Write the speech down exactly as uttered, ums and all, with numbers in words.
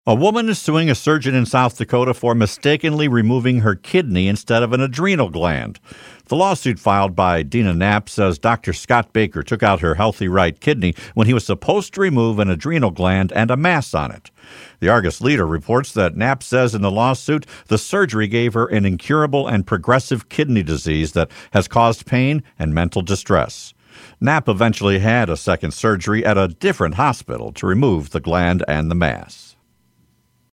A woman is suing a surgeon in South Dakota for mistakenly removing her kidney instead of an adrenal gland. The lawsuit filed by Dina Knapp says Doctor Scott Baker took out her healthy right kidney when he was supposed to remove an adrenal gland and a mass on it. The Argus Leader reports that Knapp says in the lawsuit the surgery gave her an incurable and progressive kidney disease that has caused pain and mental distress. Knapp eventually had a second surgery at a different hospital to remove the gland and the mass.